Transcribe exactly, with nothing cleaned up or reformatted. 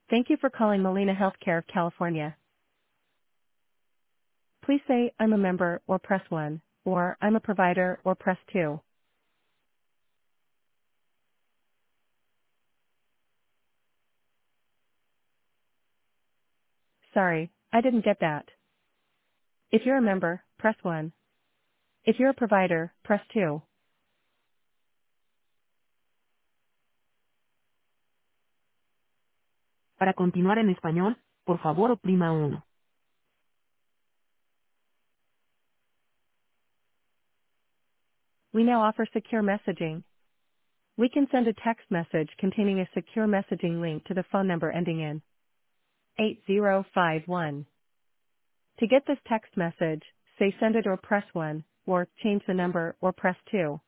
Thank you for calling Molina Healthcare of California. Please say, I'm a member, or press one, or I'm a provider, or press two. Sorry, I didn't get that. If you're a member, press one. If you're a provider, press two. Para continuar en español, por favor oprima uno. We now offer secure messaging. We can send a text message containing a secure messaging link to the phone number ending in eight zero five one. To get this text message, say send it or press one, or change the number or press two.